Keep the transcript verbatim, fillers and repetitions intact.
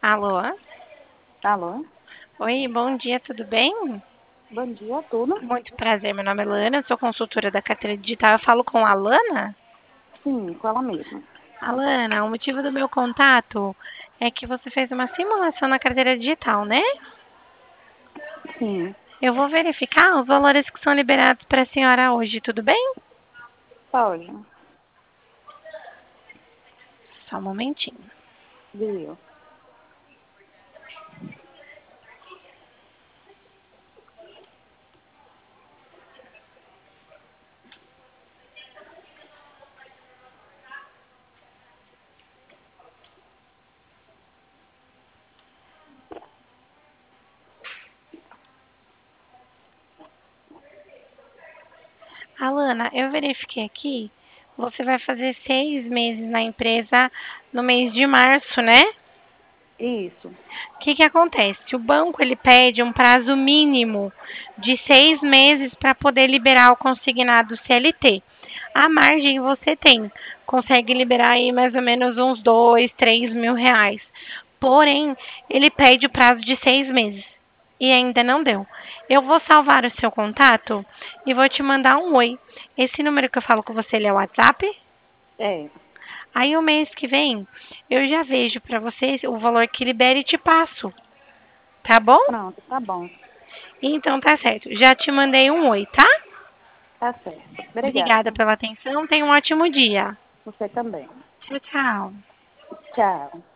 Alô? Alô? Oi, bom dia, tudo bem? Bom dia, tudo? Muito prazer, meu nome é Lana, sou consultora da carteira digital. Eu falo com a Lana? Sim, com ela mesma. Alana, o motivo do meu contato é que você fez uma simulação na carteira digital, né? Sim, Eu vou verificar os valores que são liberados para a senhora hoje, tudo bem? pode. Só um momentinho. Viu? Alana, eu verifiquei aqui, você vai fazer seis meses na empresa no mês de março, né? Isso. O que que acontece? O banco ele pede um prazo mínimo de seis meses para poder liberar o consignado C L T. A margem você tem, consegue liberar aí mais ou menos uns dois, três mil reais. Porém, ele pede o prazo de seis meses e ainda não deu. Eu vou salvar o seu contato e vou te mandar um oi. Esse número que eu falo com você, ele é o WhatsApp? É. Aí o mês que vem eu já vejo para você o valor que libera e te passo. Tá bom? Pronto, tá bom. Então tá certo. Já te mandei um oi, tá? Tá certo. Obrigada Obrigada. pela atenção. Tenha um ótimo dia. Você também. Tchau, tchau. Tchau.